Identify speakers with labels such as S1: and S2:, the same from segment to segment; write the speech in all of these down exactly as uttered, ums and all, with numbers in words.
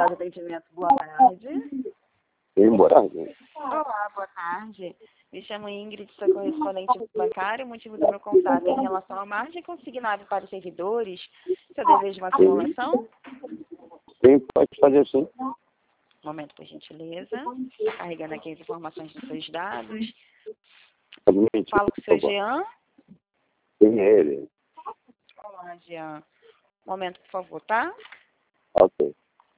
S1: central de atendimento. Boa tarde.
S2: Sim, boa tarde.
S1: Olá, boa tarde. Me chamo Ingrid, sou correspondente bancário. O motivo do meu contato é em relação à margem consignada para os servidores. Se eu desejo uma simulação?
S2: Sim, pode fazer sim.
S1: Um momento, por gentileza. Está carregando aqui as informações dos seus dados.
S2: Realmente,
S1: Falo com o
S2: por
S1: seu
S2: favor.
S1: Jean.
S2: Sim, é ele.
S1: Olá, Jean. Um momento, por favor, tá?
S2: Ok.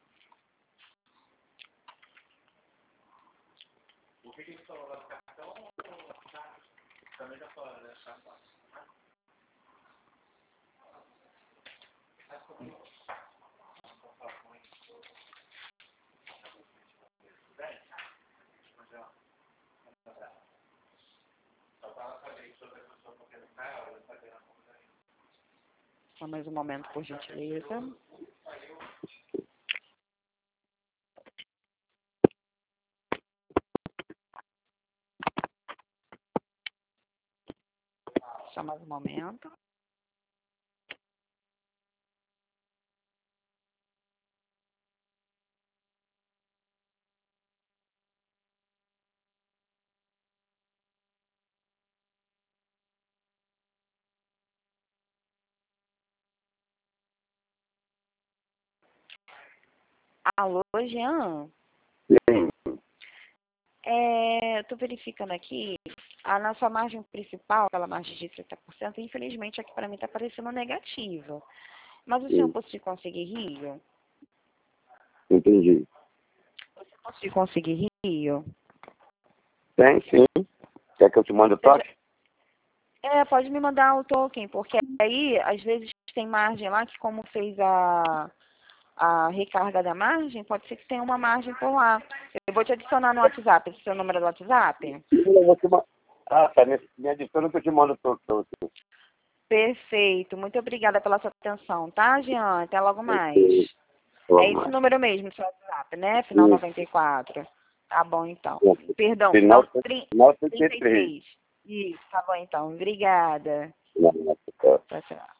S1: Só mais um momento, por gentileza. Só mais um momento. Alô, Jean?
S2: Sim.
S1: É, estou verificando aqui, a nossa margem principal, aquela margem de trinta por cento, infelizmente aqui para mim está aparecendo negativa. Mas o senhor
S2: Sim.
S1: possui conseguir Rio?
S2: Entendi.
S1: Você possui conseguir Rio?
S2: Tem, sim. Quer que eu te mande o toque?
S1: É, pode me mandar o token, porque aí, às vezes, tem margem lá que como fez a, a recarga da margem, pode ser que tenha uma margem por lá. Eu vou te adicionar no WhatsApp, esse é o seu número do WhatsApp?
S2: Eu vou te ma- Ah, tá. Me me adiciona que eu te mando o toque pra você.
S1: Perfeito, muito obrigada pela sua atenção, tá, Jean? Até logo mais.
S2: Ok.
S1: É
S2: Vamos
S1: esse
S2: lá.
S1: número mesmo, seu WhatsApp, né? Final
S2: Isso.
S1: noventa e quatro. Tá bom, então.
S2: Isso.
S1: Perdão,
S2: Final
S1: final tri-
S2: final
S1: trinta
S2: trinta e
S1: e
S2: três.
S1: três. Isso, tá bom, então. Obrigada.
S2: Não, não, não.
S1: Tchau, tchau.